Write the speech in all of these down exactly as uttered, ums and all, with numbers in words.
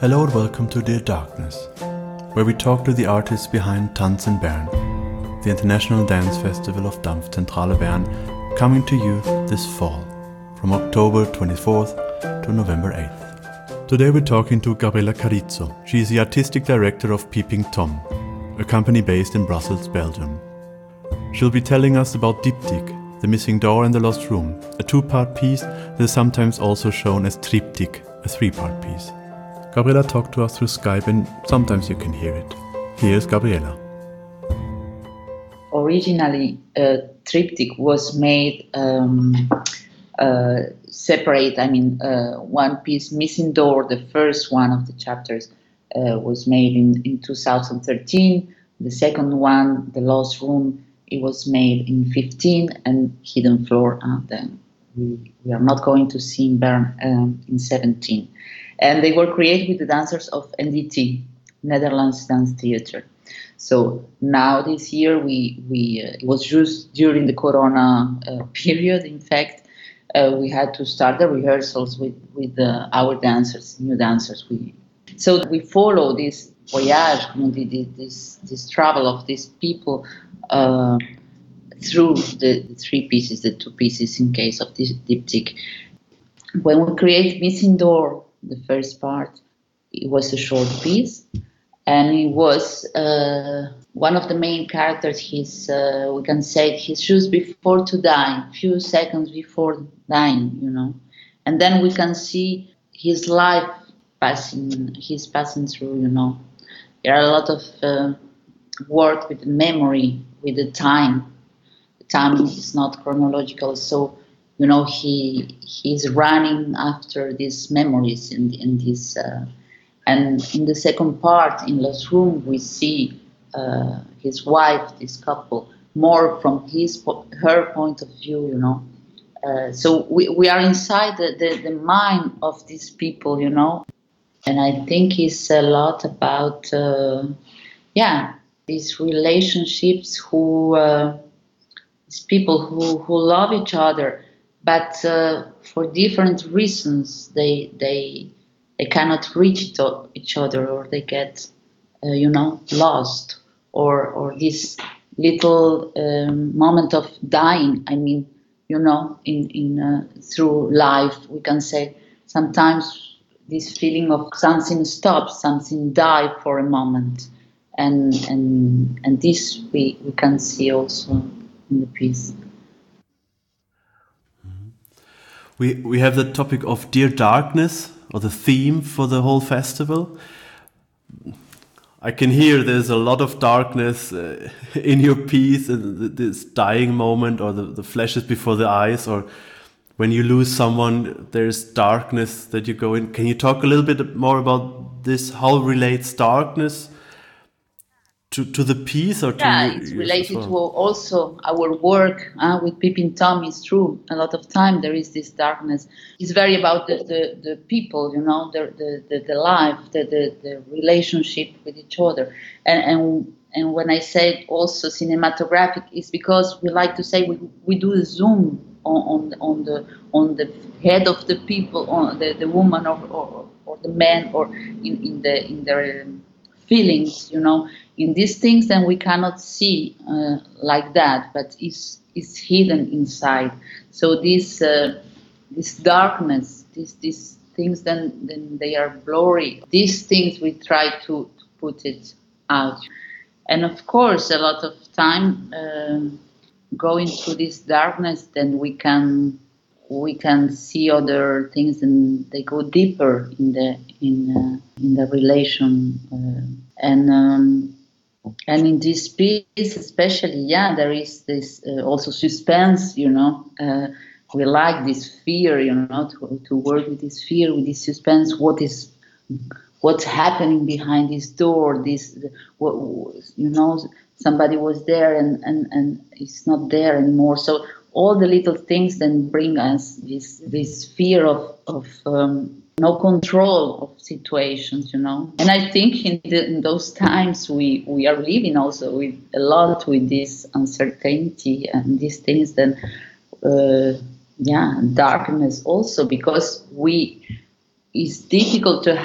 Hello and welcome to Dear Darkness, where we talk to the artists behind Tanz in Bern, the international dance festival of Dampfzentrale Bern, coming to you this fall, from October twenty-fourth to November eighth. Today we're talking to Gabriela Carizzo. She is the artistic director of Peeping Tom, a company based in Brussels, Belgium. She'll be telling us about Diptych, The Missing Door and the Lost Room, a two-part piece that is sometimes also shown as Triptych, a three-part piece. Gabriela talked to us through Skype and sometimes you can hear it. Here's Gabriela. Originally, uh, Triptych was made um, uh, separate. I mean, uh, one piece, Missing Door, the first one of the chapters, uh, was made in, in two thousand thirteen. The second one, The Lost Room, it was made in fifteen, and Hidden Floor, uh, then we, we are not going to see in Bern um, in seventeen. And they were created with the dancers of N D T, Netherlands Dance Theatre. So now this year, we, we uh, it was just during the Corona uh, period, in fact, uh, we had to start the rehearsals with, with uh, our dancers, new dancers. We So we follow this voyage, you know, the, the, this, this travel of these people uh, through the, the three pieces, the two pieces in case of this diptych. When we create Missing Door, the first part, it was a short piece, and it was uh, one of the main characters. His, uh, we can say, his just before to die, few seconds before dying, you know, and then we can see his life passing, he's passing through, you know. There are a lot of uh, work with the memory, with the time. The time is not chronological, so. You know, he he's running after these memories in, in this, uh, and in the second part, in Lost Room, we see uh, his wife, this couple, more from his her point of view. You know, uh, so we, we are inside the, the, the mind of these people. You know, and I think it's a lot about uh, yeah these relationships who uh, these people who, who love each other. But uh, for different reasons, they they they cannot reach each other, or they get, uh, you know, lost, or or this little um, moment of dying. I mean, you know, in in uh, through life, we can say sometimes this feeling of something stops, something die for a moment, and and and this we, we can see also in the piece. We we have the topic of Dear Darkness, or the theme for the whole festival. I can hear there's a lot of darkness uh, in your piece, and this dying moment, or the, the flashes before the eyes, or when you lose someone, there's darkness that you go in. Can you talk a little bit more about this? How relates darkness to, to the piece, or to yeah, you, it's you related well? to also our work uh, with Peeping Tom. Is true. A lot of time there is this darkness. It's very about the, the, the people, you know, the the, the, the life, the, the, the relationship with each other. And and and when I say also cinematographic, it's because we like to say we we do a zoom on on, on the on the head of the people, on the, the woman or, or or the man, or in, in the in their feelings, you know. In these things, then we cannot see uh, like that, but it's, it's hidden inside. So this uh, this darkness, these these things, then then they are blurry. These things we try to, to put it out, and of course, a lot of time uh, going through this darkness, then we can we can see other things, and they go deeper in the in uh, in the relation, uh, and. Um, And in this piece, especially, yeah, there is this uh, also suspense, you know. Uh, we like this fear, you know, to, to work with this fear, with this suspense. What is, what's happening behind this door? This, what, you know, somebody was there and, and, and it's not there anymore. So all the little things then bring us this this fear of of. Um, no control of situations, you know. And I think in, the, in those times we, we are living also with a lot with this uncertainty and these things, then, uh, yeah, darkness also, because we, it's difficult to have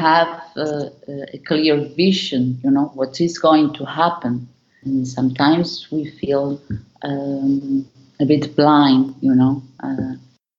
uh, a clear vision, you know, what is going to happen. And sometimes we feel um, a bit blind, you know. Uh,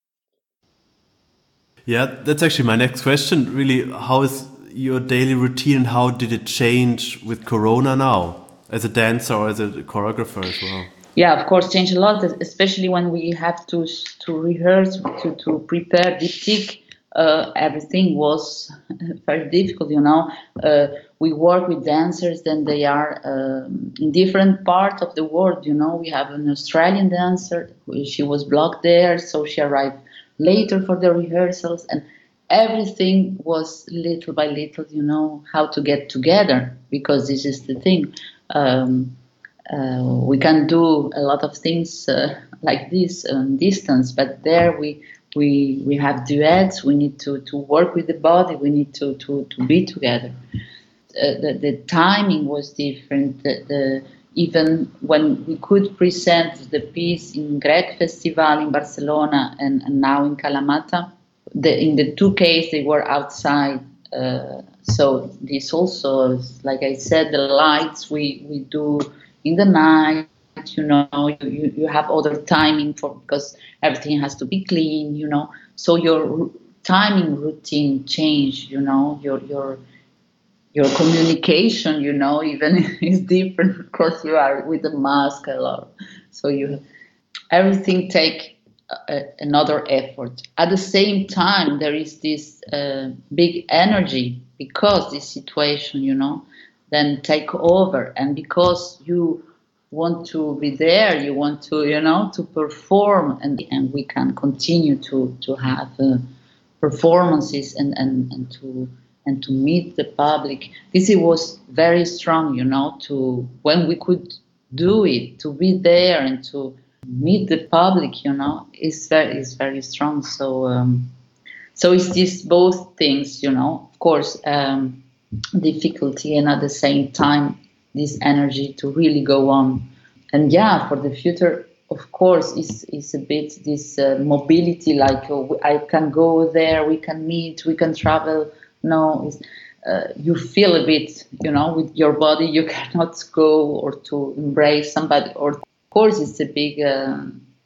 Yeah, that's actually my next question. Really, how is your daily routine and how did it change with Corona now, as a dancer or as a choreographer as well? Yeah, of course, change a lot, especially when we have to to rehearse, to, to prepare diptych. Uh, everything was very difficult, you know. Uh, we work with dancers, then they are um, in different parts of the world, you know. We have an Australian dancer, she was blocked there, so she arrived later for the rehearsals, and everything was little by little, you know, how to get together, because this is the thing. Um, uh, we can do a lot of things uh, like this on distance, but there we we we have duets. We need to, to work with the body. We need to to, to be together. Uh, the, the timing was different. The, the even when we could present the piece in Grec Festival in Barcelona and, and now in Kalamata, the, in the two cases they were outside. Uh, so this also, like I said, the lights we, we do in the night, you know, you, you have other timing for, because everything has to be clean, you know. So your timing routine change, you know, your your your communication, you know, even is different because you are with a mask a lot. So you everything take a, another effort. At the same time, there is this uh, big energy because this situation, you know, then take over, and because you want to be there, you want to, you know, to perform, and and we can continue to to have uh, performances and and and to and to meet the public. This it was very strong, you know, to when we could do it, to be there and to meet the public, you know, is very is very strong. So um, so it's this both things, you know, of course, um, difficulty and at the same time this energy to really go on. And yeah, for the future, of course, is is a bit this uh, mobility, like oh, I can go there, we can meet, we can travel. No, it's, uh, you feel a bit, you know, with your body, you cannot go or to embrace somebody. Or of course, it's a big uh,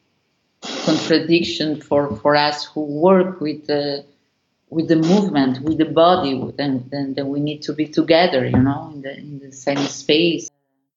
contradiction for, for us who work with the with the movement, with the body. Then then, then we need to be together, you know, in the in the same space.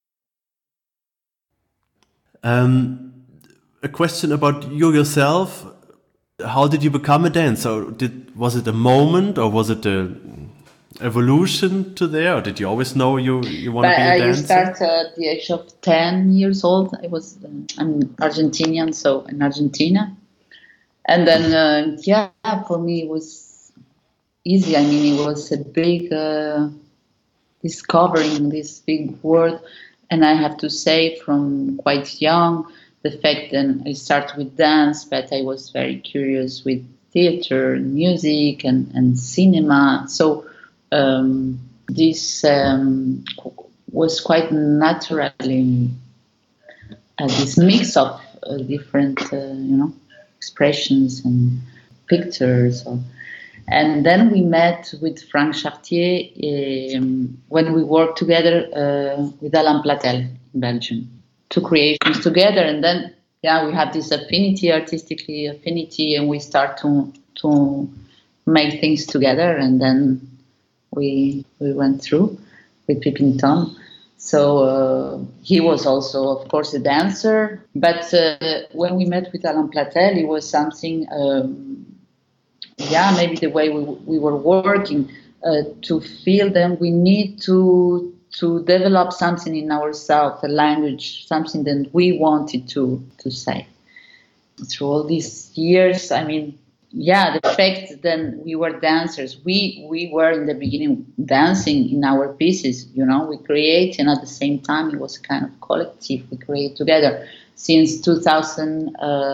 Um, a question about you yourself. How did you become a dancer? Did was it a moment or was it a evolution to there? Or did you always know you you want to be a I dancer? started at the age of ten years old. I was um, I'm Argentinian, so in Argentina, and then uh, yeah, for me it was easy. I mean, it was a big uh, discovering this big world, and I have to say, from quite young, the fact that I started with dance, but I was very curious with theater, and music, and and cinema. So um, this um, was quite naturally uh, this mix of uh, different, uh, you know, expressions and pictures. Or, and then we met with Frank Chartier um, when we worked together uh, with Alain Platel in Belgium. Two creations together, and then yeah, we had this affinity, artistically affinity, and we start to to make things together, and then we we went through with Pipin Tom. So uh, he was also, of course, a dancer. But uh, when we met with Alain Platel, it was something, um, yeah, maybe the way we, we were working, uh, to feel them, we need to to develop something in ourselves, a language, something that we wanted to, to say. Through all these years, I mean, yeah, the fact that we were dancers, we we were in the beginning dancing in our pieces, you know, we create, and at the same time it was a kind of collective, we create together. Since two thousand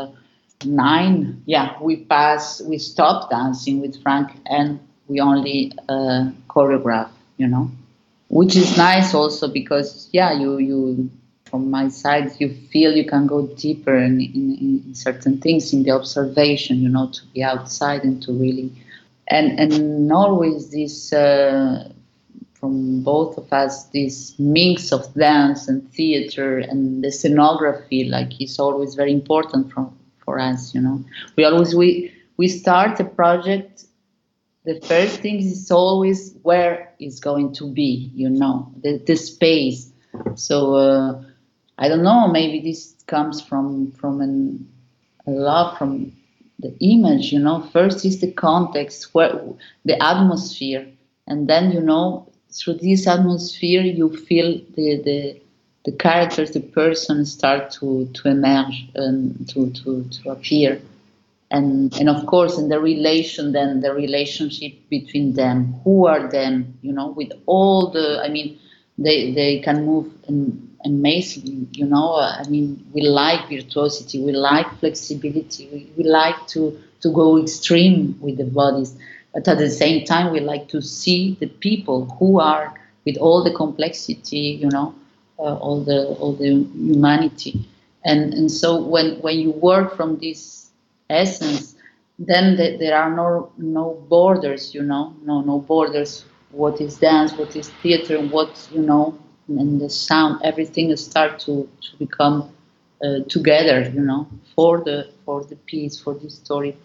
nine, yeah, we passed, we stopped dancing with Frank, and we only uh, choreograph, you know, which is nice also because, yeah, you you from my side, you feel you can go deeper in, in, in certain things, in the observation, you know, to be outside and to really and and always this uh, from both of us, this mix of dance and theater and the scenography, like, is always very important for for us. You know, we always we we start a project. The first thing is always where it's going to be. You know, the the space. So uh, I don't know. Maybe this comes from from an, a love from the image. You know, first is the context, where the atmosphere, and then, you know, through this atmosphere you feel the the, the characters, the person start to to emerge and to to, to appear, and and of course in the relation, then the relationship between them, who are them, you know, with all the, I mean, they they can move and amazing, you know. I mean, we like virtuosity, we like flexibility, we, we like to to go extreme with the bodies, but at the same time we like to see the people who are with all the complexity, you know, uh, all the all the humanity, and and so when when you work from this essence, then the, there are no no borders, you know, no no borders. What is dance? What is theater? What, you know, and the sound, everything start to, to become uh, together, you know, for the for the piece, for the story.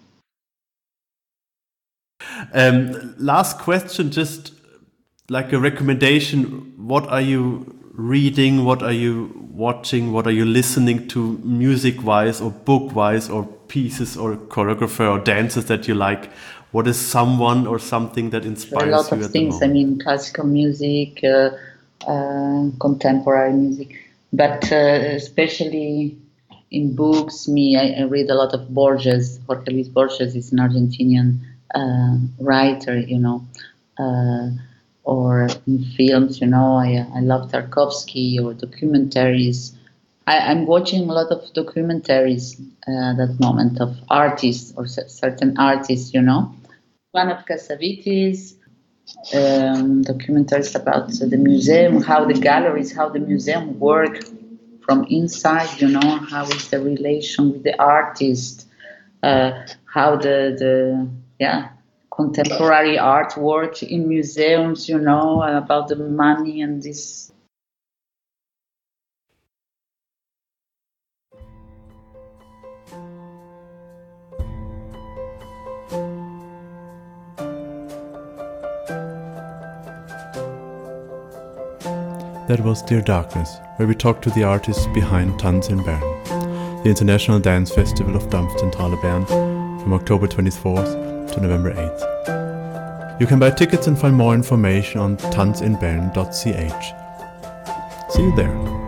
Um, last question, just like a recommendation. What are you reading? What are you watching? What are you listening to, music-wise or book-wise, or pieces or choreographer or dancers that you like? What is someone or something that inspires you? A lot you of at things. The I mean, classical music, uh, uh, contemporary music, but uh, especially in books, me, I, I read a lot of Borges. Jorge Luis Borges is an Argentinian uh, writer, you know, uh, or in films, you know, I, I love Tarkovsky, or documentaries. I, I'm watching a lot of documentaries uh, at that moment, of artists, or c- certain artists, you know. One of Cassavetes, um, documentaries about uh, the museum, how the galleries, how the museum work from inside, you know, how is the relation with the artist, uh, how the, the, yeah, contemporary art work in museums, you know, about the money and this. That was Dear Darkness, where we talked to the artists behind Tanz in Bern, the International Dance Festival of Dampfzentrale Bern, from October twenty-fourth to November eighth. You can buy tickets and find more information on tanzinbern dot c h. See you there.